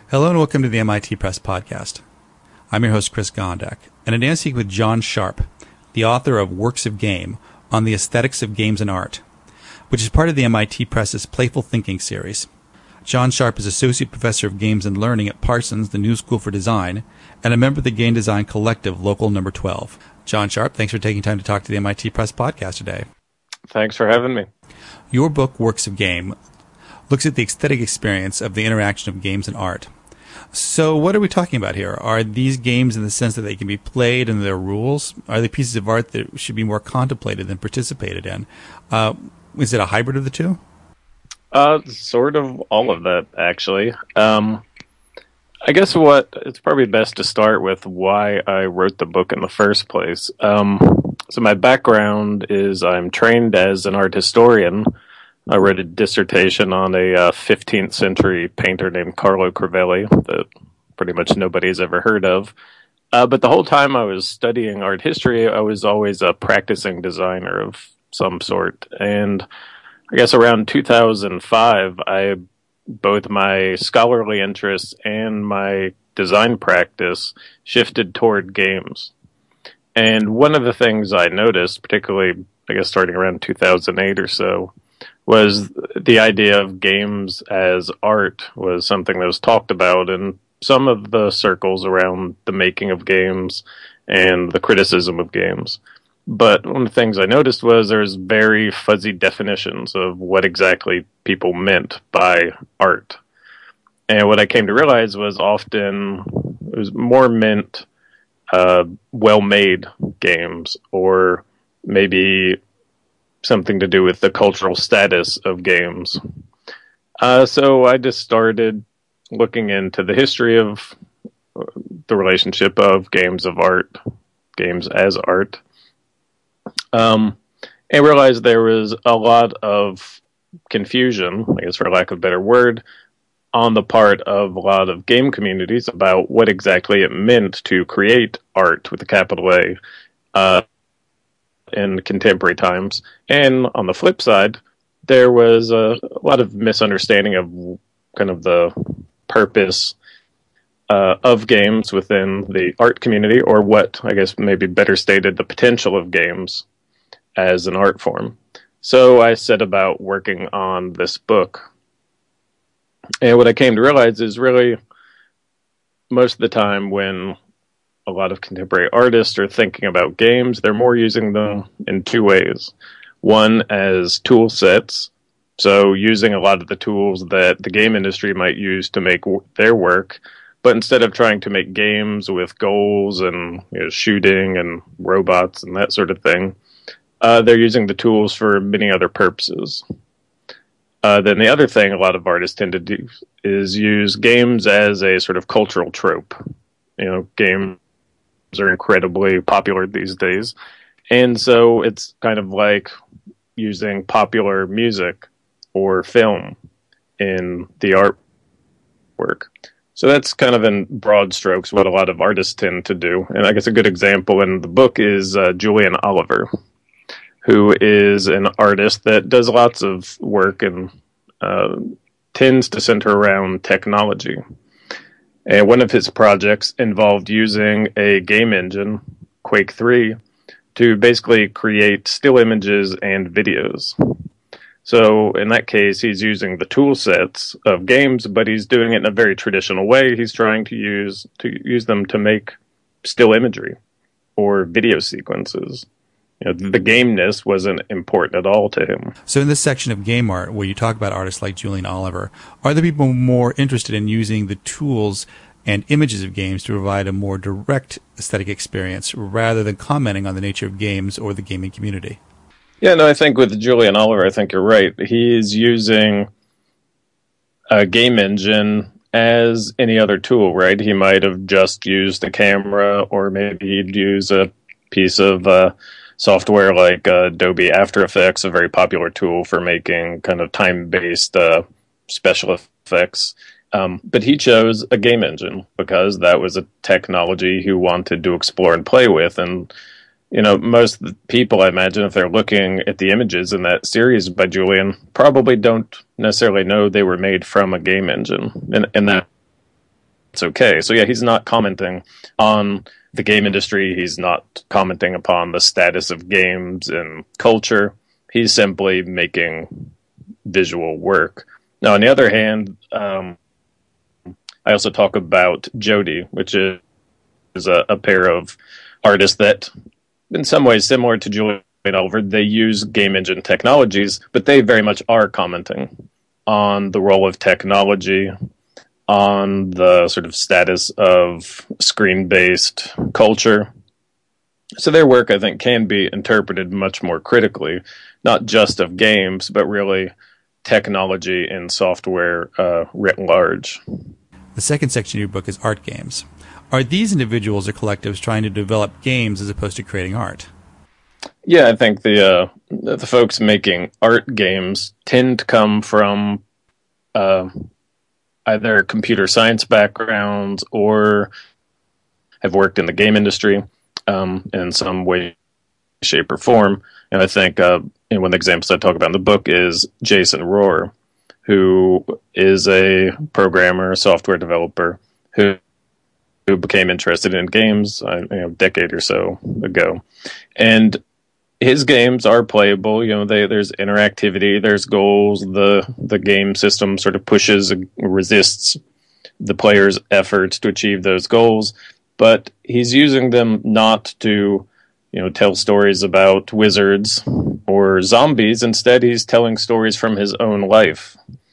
Hello and welcome to the MIT Press Podcast. I'm your host, Chris Gondak, and today I'm speaking with John Sharp, the author of Works of Game on the Aesthetics of Games and Art, which is part of the MIT Press's Playful Thinking series. John Sharp is Associate Professor of Games and Learning at Parsons, the New School for Design, and a member of the Game Design Collective, Local Number 12. John Sharp, thanks for taking time to talk to the MIT Press Podcast today. Thanks for having me. Your book, Works of Game, looks at the aesthetic experience of the interaction of games and art. So what are we talking about here? Are these games in the sense that they can be played and there are rules? Are they pieces of art that should be more contemplated than participated in? Is it a hybrid of the two? Sort of all of that, actually. I guess it's probably best to start with why I wrote the book in the first place. So my background is I'm trained as an art historian. I wrote a dissertation on a 15th century painter named Carlo Crivelli that pretty much nobody's ever heard of. But the whole time I was studying art history, I was always a practicing designer of some sort. And I guess around 2005, both my scholarly interests and my design practice shifted toward games. And one of the things I noticed, particularly, I guess, starting around 2008 or so, was the idea of games as art was something that was talked about in some of the circles around the making of games and the criticism of games. But one of the things I noticed was there's very fuzzy definitions of what exactly people meant by art. And what I came to realize was often it was more meant well-made games, or maybe something to do with the cultural status of games. So I just started looking into the history of the relationship of games as art. And realized there was a lot of confusion, I guess for lack of a better word, on the part of a lot of game communities about what exactly it meant to create art with a capital A in contemporary times. And on the flip side, there was a lot of misunderstanding of kind of the purpose of games within the art community, or what, I guess maybe better stated, the potential of games as an art form. So I set about working on this book. And what I came to realize is really most of the time when a lot of contemporary artists are thinking about games, they're more using them in two ways. One as tool sets, so using a lot of the tools that the game industry might use to make their work, but instead of trying to make games with goals and shooting and robots and that sort of thing, they're using the tools for many other purposes. Then the other thing a lot of artists tend to do is use games as a sort of cultural trope. Games are incredibly popular these days. And so it's kind of like using popular music or film in the artwork. So that's kind of in broad strokes what a lot of artists tend to do. And I guess a good example in the book is Julian Oliver, who is an artist that does lots of work and tends to center around technology. And one of his projects involved using a game engine, Quake 3, to basically create still images and videos. So in that case, he's using the tool sets of games, but he's doing it in a very traditional way. He's trying to use them to make still imagery or video sequences. The gameness wasn't important at all to him. So in this section of game art, where you talk about artists like Julian Oliver, are the people more interested in using the tools and images of games to provide a more direct aesthetic experience rather than commenting on the nature of games or the gaming community? Yeah, no, I think with Julian Oliver, I think you're right. He's using a game engine as any other tool, right? He might have just used a camera, or maybe he'd use a piece of software like Adobe After Effects, a very popular tool for making kind of time-based special effects. But he chose a game engine because that was a technology he wanted to explore and play with. And, most of the people, I imagine, if they're looking at the images in that series by Julian, probably don't necessarily know they were made from a game engine. And that it's okay. So yeah, he's not commenting on the game industry. He's not commenting upon the status of games and culture. He's simply making visual work. Now, on the other hand, I also talk about Jody, which is a pair of artists that, in some ways, similar to Julian Oliver, they use game engine technologies, but they very much are commenting on the role of technology, on the sort of status of screen-based culture. So their work, I think, can be interpreted much more critically, not just of games, but really technology and software writ large. The second section of your book is art games. Are these individuals or collectives trying to develop games as opposed to creating art? Yeah, I think the folks making art games tend to come from either computer science backgrounds or have worked in the game industry in some way, shape, or form. And I think one of the examples I talk about in the book is Jason Rohr, who is a programmer, software developer, who became interested in games a decade or so ago. And his games are playable. There's interactivity, there's goals. The game system sort of pushes and resists the player's efforts to achieve those goals. But he's using them not to, tell stories about wizards or zombies. Instead, he's telling stories from his own life.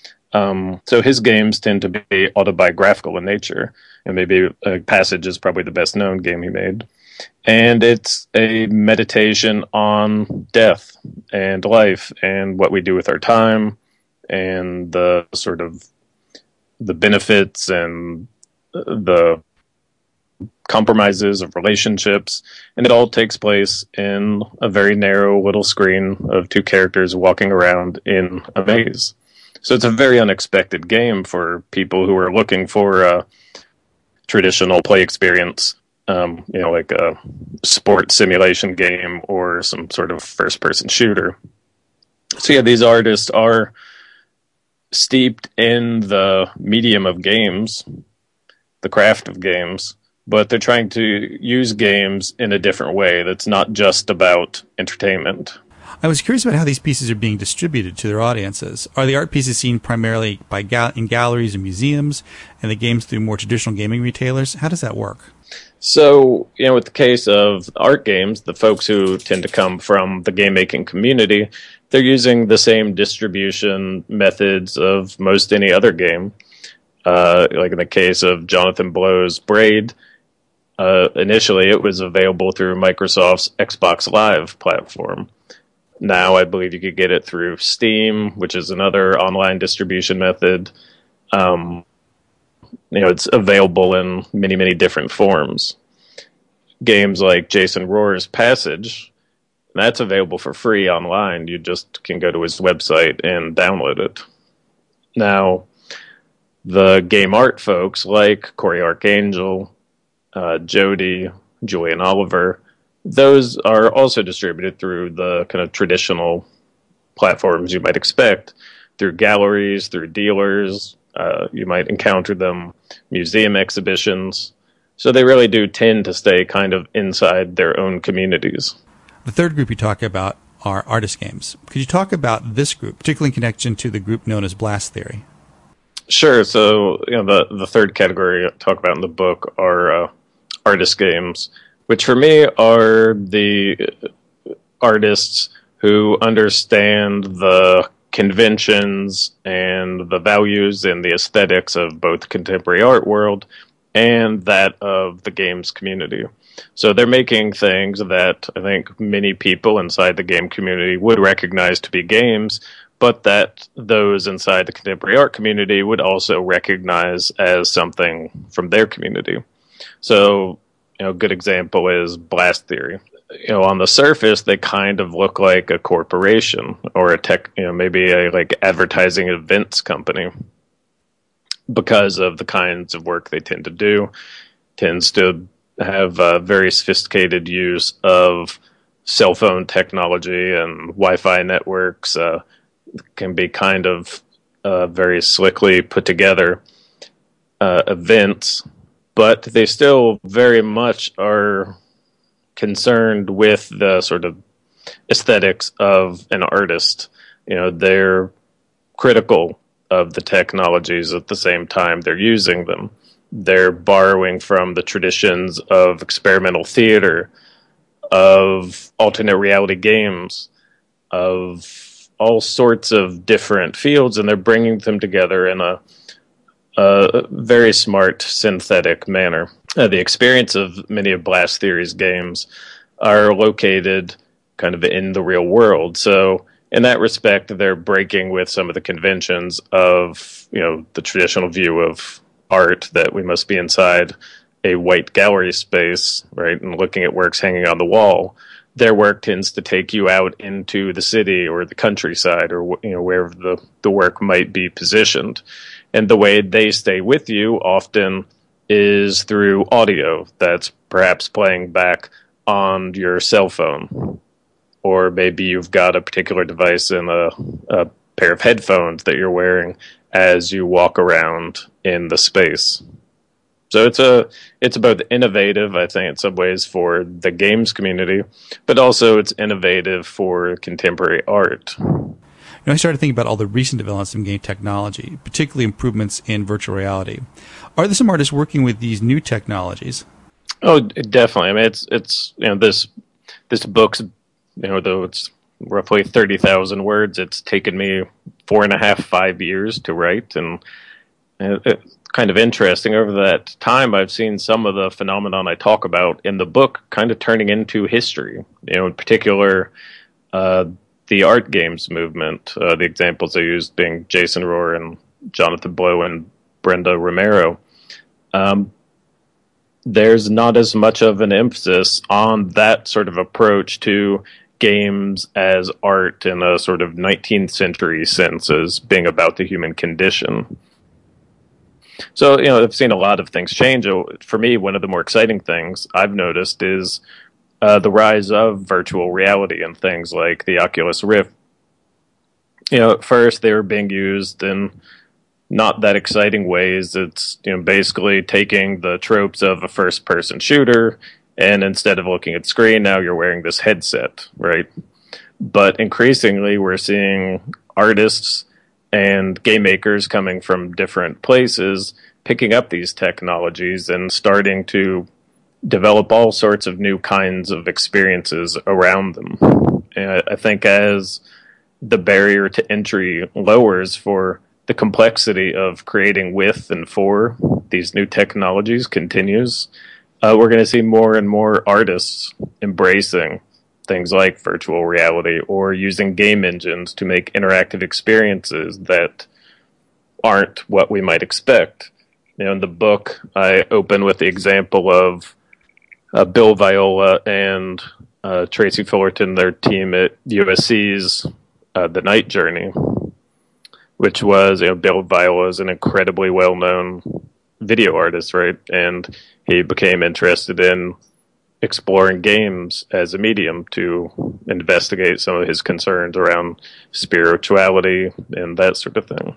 So his games tend to be autobiographical in nature. And maybe Passage is probably the best known game he made. And it's a meditation on death and life and what we do with our time and the sort of the benefits and the compromises of relationships. And it all takes place in a very narrow little screen of two characters walking around in a maze. So it's a very unexpected game for people who are looking for a traditional play experience, like a sports simulation game or some sort of first-person shooter. So yeah, these artists are steeped in the medium of games, the craft of games, but they're trying to use games in a different way that's not just about entertainment. I was curious about how these pieces are being distributed to their audiences. Are the art pieces seen primarily in galleries and museums, and the games through more traditional gaming retailers? How does that work? So, with the case of art games, the folks who tend to come from the game-making community, they're using the same distribution methods of most any other game. Like in the case of Jonathan Blow's Braid, initially it was available through Microsoft's Xbox Live platform. Now I believe you could get it through Steam, which is another online distribution method. It's available in many, many different forms. Games like Jason Rohr's Passage, that's available for free online. You just can go to his website and download it. Now, the game art folks like Cory Arcangel, Jody, Julian Oliver, those are also distributed through the kind of traditional platforms you might expect, through galleries, through dealers. You might encounter them, museum exhibitions. So they really do tend to stay kind of inside their own communities. The third group you talk about are artist games. Could you talk about this group, particularly in connection to the group known as Blast Theory? Sure. So the third category I talk about in the book are artist games, which for me are the artists who understand the conventions and the values and the aesthetics of both the contemporary art world and that of the games community. So they're making things that I think many people inside the game community would recognize to be games, but that those inside the contemporary art community would also recognize as something from their community. So, a good example is Blast Theory. On the surface, they kind of look like a corporation or a tech, maybe a like advertising events company because of the kinds of work they tend to do. Tends to have very sophisticated use of cell phone technology and Wi-Fi networks. Can be kind of very slickly put together. events, but they still very much are concerned with the sort of aesthetics of an artist. They're critical of the technologies at the same time they're using them. They're borrowing from the traditions of experimental theater, of alternate reality games, of all sorts of different fields, and they're bringing them together in a very smart synthetic manner. The experience of many of Blast Theory's games are located kind of in the real world. So in that respect, they're breaking with some of the conventions of, the traditional view of art that we must be inside a white gallery space, right, and looking at works hanging on the wall. Their work tends to take you out into the city or the countryside or wherever the work might be positioned. And the way they stay with you often is through audio that's perhaps playing back on your cell phone. Or maybe you've got a particular device in a pair of headphones that you're wearing as you walk around in the space. So it's both innovative, I think, in some ways for the games community, but also it's innovative for contemporary art. I started thinking about all the recent developments in game technology, particularly improvements in virtual reality. Are there some artists working with these new technologies? Oh, definitely. I mean, it's this book's, though it's roughly 30,000 words, it's taken me 5 years to write, and it's kind of interesting. Over that time, I've seen some of the phenomenon I talk about in the book kind of turning into history. In particular, the art games movement, the examples I used being Jason Rohr and Jonathan Blow and Brenda Romero. There's not as much of an emphasis on that sort of approach to games as art in a sort of 19th century sense as being about the human condition. So, I've seen a lot of things change. For me, one of the more exciting things I've noticed is the rise of virtual reality and things like the Oculus Rift. At first they were being used in not that exciting ways. It's, basically taking the tropes of a first-person shooter, and instead of looking at screen, now you're wearing this headset, right? But increasingly, we're seeing artists and game makers coming from different places picking up these technologies and starting to develop all sorts of new kinds of experiences around them. And I think as the barrier to entry lowers for the complexity of creating with and for these new technologies continues, we're going to see more and more artists embracing things like virtual reality or using game engines to make interactive experiences that aren't what we might expect. In the book, I open with the example of Bill Viola and Tracy Fullerton, their team at USC's The Night Journey, which was, Bill Viola is an incredibly well-known video artist, right? And he became interested in exploring games as a medium to investigate some of his concerns around spirituality and that sort of thing.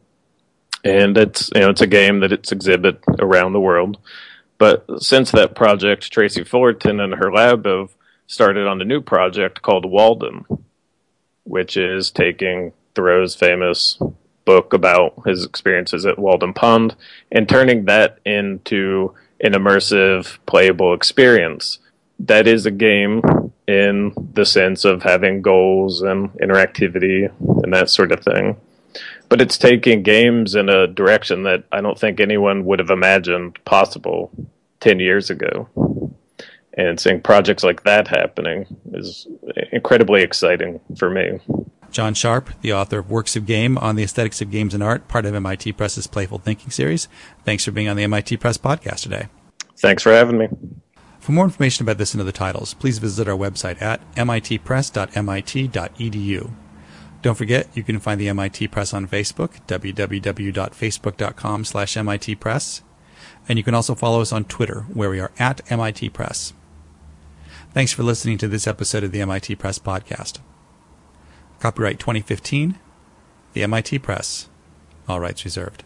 And it's a game that it's exhibit around the world. But since that project, Tracy Fullerton and her lab have started on a new project called Walden, which is taking Thoreau's famous book about his experiences at Walden Pond and turning that into an immersive, playable experience. That is a game in the sense of having goals and interactivity and that sort of thing. But it's taking games in a direction that I don't think anyone would have imagined possible 10 years ago. And seeing projects like that happening is incredibly exciting for me. John Sharp, the author of Works of Game on the Aesthetics of Games and Art, part of MIT Press's Playful Thinking series. Thanks for being on the MIT Press podcast today. Thanks for having me. For more information about this and other titles, please visit our website at mitpress.mit.edu. Don't forget, you can find the MIT Press on Facebook, www.facebook.com/MITpress. And you can also follow us on Twitter, where we are at MIT Press. Thanks for listening to this episode of the MIT Press podcast. Copyright 2015, the MIT Press. All rights reserved.